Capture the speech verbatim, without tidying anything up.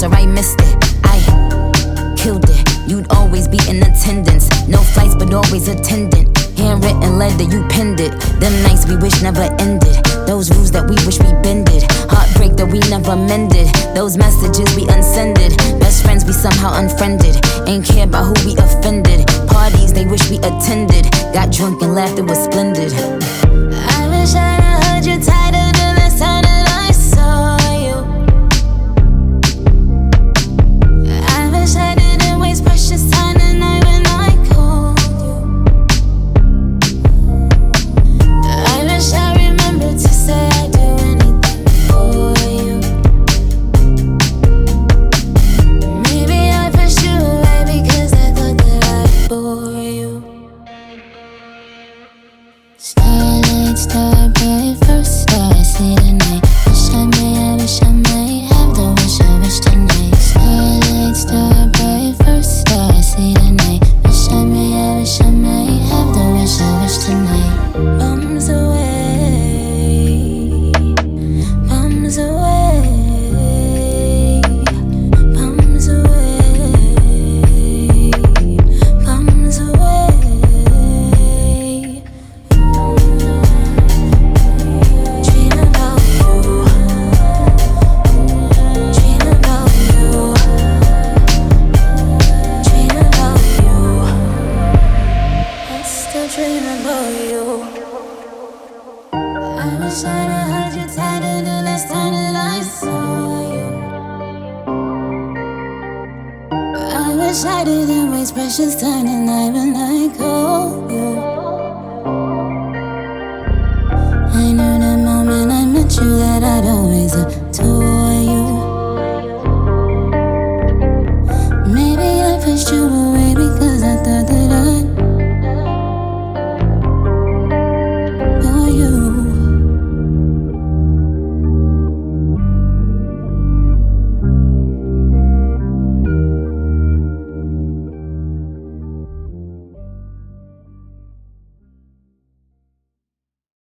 or I missed it. I killed it. You'd always be in attendance. No flights, but always attendant. Handwritten letter, you penned it. Them nights we wish never ended. Those rules that we wish we bended. Heartbreak that we never mended. Those messages we unsended. Best friends we somehow unfriended. Ain't care about who we offended. Parties they wish we attended. Got drunk and laughed, it was splendid. I wish I'd have heard you tighter the last time that I saw you. I wish I didn't waste precious time the night when I called you. I wish I remembered to say I'd do anything for you. Maybe I pushed you away because I thought that I'd bore you. Starlight, star bright, first star I see tonight. Wish I may, I wish I might have the wish I wish tonight. Starlight, star bright, first star I see tonight. Wish I may, I wish I might have the wish I wish tonight. Bums away, bums away, bums away, bums away. Dream about you, dream about you, dream about you. I still dream about you. I wish I'd have heard you tighter the last time that I saw you. I wish I didn't waste precious time the night when I called you.